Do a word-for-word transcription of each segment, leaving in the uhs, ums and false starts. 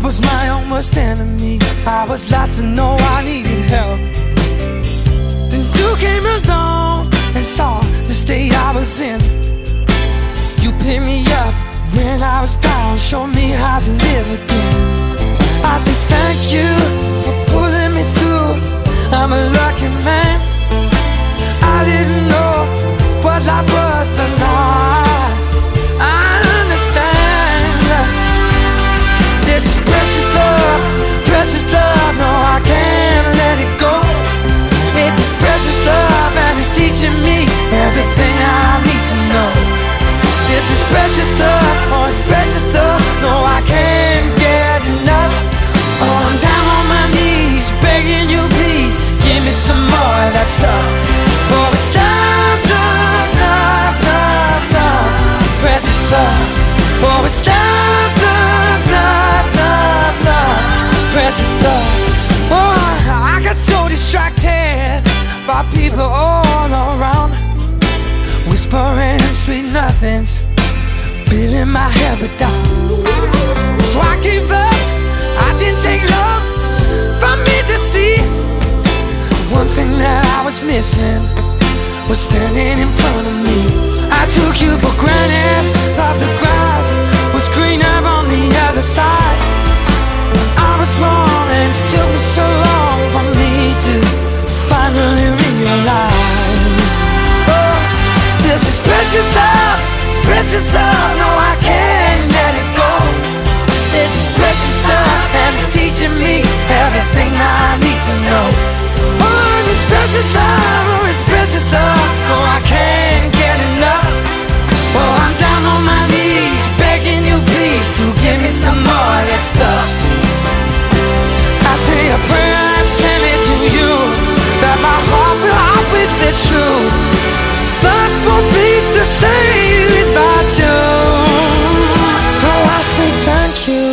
was my own worst enemy. I was lost to know I needed help. Then you came along and saw the state I was in. You picked me up when I was down, showed me how to live again. I say thank you for pulling me through. I'm a lucky man. I didn't know what life was, but now I, I understand. This is precious love, precious love. No, I can't let it go. This is precious love, and it's teaching me everything I need to know. This is precious love, oh, it's precious love. No, I can't get enough. Oh, I'm down on my knees, begging you, please give me some more of that stuff. Oh, it's love, love, love, love, love, precious love. Oh, it's love, love, love, love, love, precious love. Oh, I got so distracted by people all around, whispering sweet nothings, filling my head with doubt. So I gave up. I didn't take long for me to see. One thing that I was missing was standing in front of me. I took you for granted, thought the grass was greener on the other side. I was wrong, and it took me so long for me to finally realize, oh, this is precious love, it's precious love. No, I can't let it go. This is precious love, and it's teaching me everything I need to know. Oh, this precious love, oh, it's precious love. No, I can't get enough. Oh, I'm down on my knees, begging you please to give me some more of that stuff. I say a prayer and send it to you, that my heart will always be true. But forbid to say without you. So I say thank you.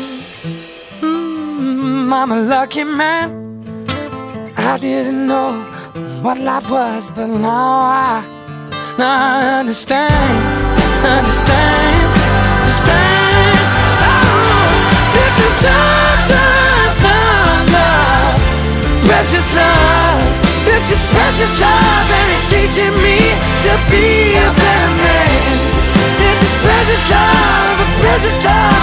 mm, I'm a lucky man. I didn't know what life was, but now I, now I understand, understand, understand. Oh, this is love, love, love, love, precious love. This is precious love, and it's teaching me to be a better man. This is precious love, a precious love.